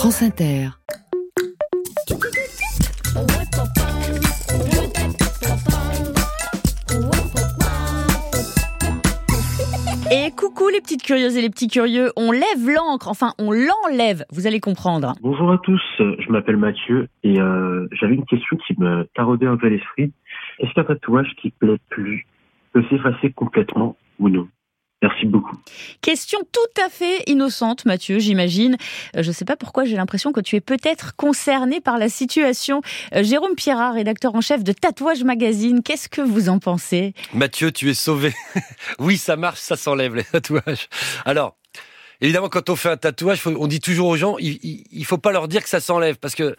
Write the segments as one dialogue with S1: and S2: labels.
S1: France Inter.
S2: Et coucou les petites curieuses et les petits curieux, on lève l'encre, enfin on l'enlève, vous allez comprendre.
S3: Bonjour à tous, je m'appelle Mathieu et j'avais une question qui me taraudait un peu l'esprit. Est-ce qu'un tatouage qui plaît plus peut s'effacer complètement ou non ? Merci beaucoup.
S2: Question tout à fait innocente, Mathieu, j'imagine. Je ne sais pas pourquoi, j'ai l'impression que tu es peut-être concerné par la situation. Jérôme Pierrat, rédacteur en chef de Tatouage Magazine, qu'est-ce que vous en pensez ?
S4: Mathieu, tu es sauvé. Oui, ça marche, ça s'enlève les tatouages. Alors, évidemment, quand on fait un tatouage, on dit toujours aux gens, il faut pas leur dire que ça s'enlève, parce que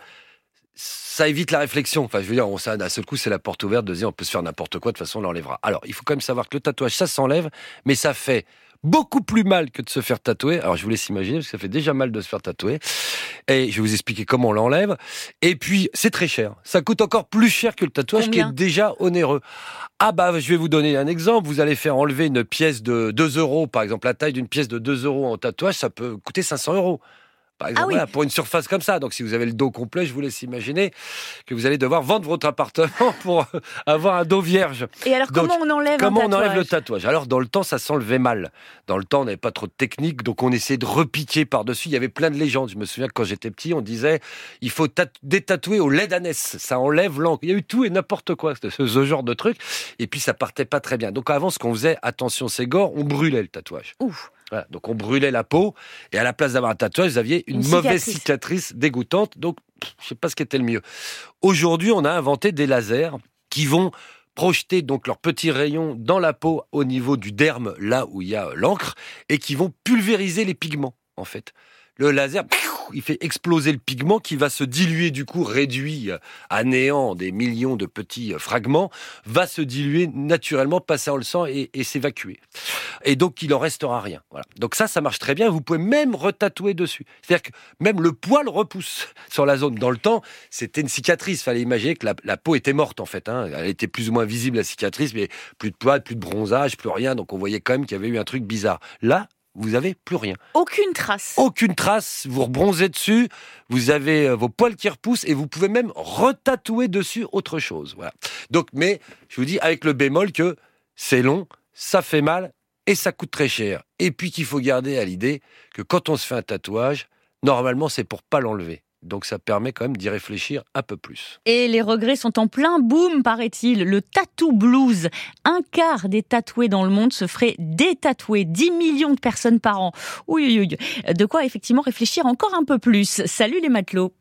S4: ça évite la réflexion. Enfin, je veux dire, d'un seul coup, c'est la porte ouverte de dire on peut se faire n'importe quoi, de toute façon, on l'enlèvera. Alors, il faut quand même savoir que le tatouage, ça s'enlève, mais ça fait beaucoup plus mal que de se faire tatouer. Alors, je vous laisse imaginer, parce que ça fait déjà mal de se faire tatouer. Et je vais vous expliquer comment on l'enlève. Et puis, c'est très cher. Ça coûte encore plus cher que le tatouage. Combien ? Qui est déjà onéreux. Ah bah, je vais vous donner un exemple. Vous allez faire enlever une pièce de 2 euros, par exemple, la taille d'une pièce de 2 euros en tatouage, ça peut coûter 500 euros. Par exemple, voilà, pour une surface comme ça. Donc, si vous avez le dos complet, je vous laisse imaginer que vous allez devoir vendre votre appartement pour avoir un dos vierge.
S2: Et alors, comment on enlève
S4: le tatouage ? Alors, dans le temps, ça s'enlevait mal. Dans le temps, on n'avait pas trop de technique, donc on essayait de repiquer par-dessus. Il y avait plein de légendes. Je me souviens que quand j'étais petit, on disait il faut détatouer au lait d'ânesse. Ça enlève l'encre. Il y a eu tout et n'importe quoi, ce genre de truc. Et puis, ça partait pas très bien. Donc, avant, ce qu'on faisait, attention, c'est gore, on brûlait le tatouage.
S2: Ouf.
S4: Voilà, donc on brûlait la peau et à la place d'avoir un tatouage, vous aviez une mauvaise cicatrice dégoûtante. Donc, je sais pas ce qui était le mieux. Aujourd'hui, on a inventé des lasers qui vont projeter donc leurs petits rayons dans la peau au niveau du derme, là où il y a l'encre, et qui vont pulvériser les pigments, en fait. Le laser, il fait exploser le pigment qui va se diluer, du coup, réduit à néant des millions de petits fragments, va se diluer naturellement, passer dans le sang et s'évacuer. Et donc, il en restera rien. Voilà. Donc ça marche très bien. Vous pouvez même retatouer dessus. C'est-à-dire que même le poil repousse sur la zone. Dans le temps, c'était une cicatrice. Fallait imaginer que la peau était morte, en fait. Elle était plus ou moins visible, la cicatrice, mais plus de poils, plus de bronzage, plus rien. Donc, on voyait quand même qu'il y avait eu un truc bizarre. Là, vous n'avez plus rien.
S2: Aucune trace.
S4: Aucune trace. Vous rebronzez dessus, vous avez vos poils qui repoussent et vous pouvez même retatouer dessus autre chose. Voilà. Donc, mais je vous dis avec le bémol que c'est long, ça fait mal et ça coûte très cher. Et puis qu'il faut garder à l'idée que quand on se fait un tatouage, normalement c'est pour pas l'enlever. Donc ça permet quand même d'y réfléchir un peu plus.
S2: Et les regrets sont en plein boom, paraît-il. Le tattoo blues. 1/4 des tatoués dans le monde se ferait détatouer. 10 millions de personnes par an. Oui. De quoi effectivement réfléchir encore un peu plus. Salut les matelots.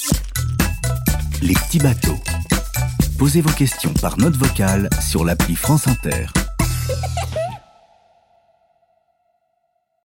S5: Les petits bateaux. Posez vos questions par note vocale sur l'appli France Inter.